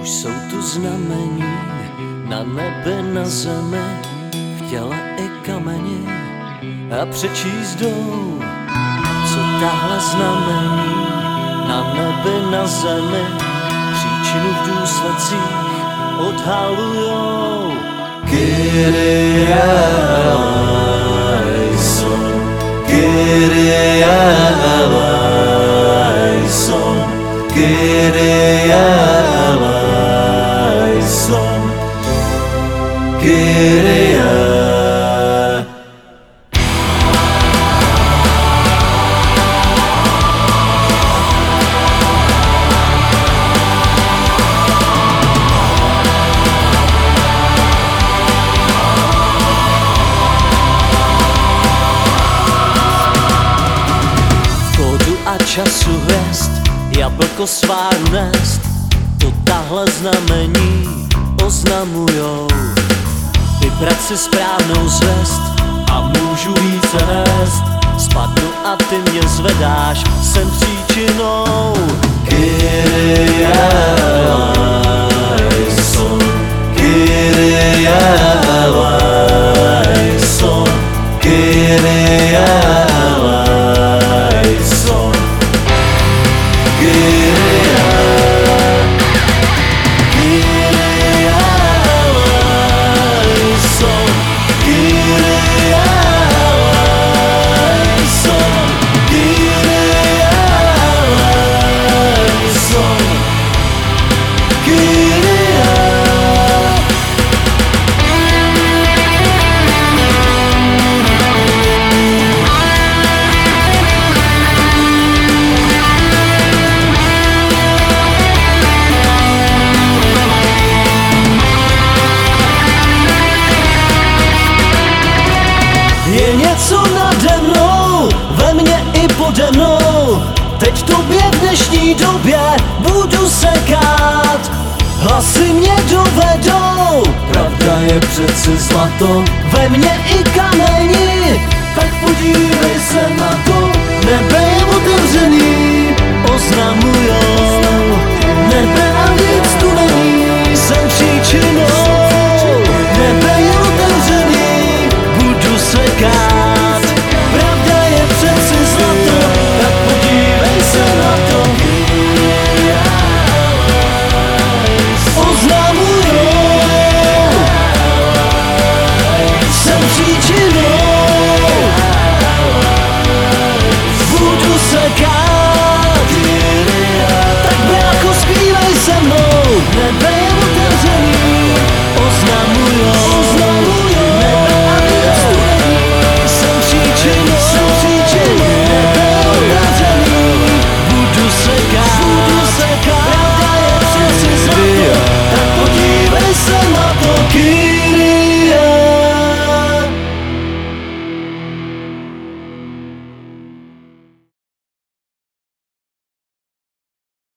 Už jsou tu znamení na nebe, na zemi, v těle i kameni a přečíst jdou, co tahle znamení na nebe, na zemi, příčinu v důsledcích odhalujou. Kyrie eleison, Kyrie eleison, Kyrie eleison, Kyrie. Času hvězd, jablko sváru nést, to tahle znamení oznamujou. Vybrat si správnou zvěst a můžu více nést, spadnu a ty mě zvedáš, jsem příčinou. Kyrie eleison, Kyrie eleison, Kyrie eleison. Je něco nade mnou, ve mně i pode mnou, teď tobě v dnešní době budu sekat. Hlasy mě dovedou, pravda je přece zlato, ve mně i kameni, tak podívej se na to, nebe je otevřený, oznamujou, nebe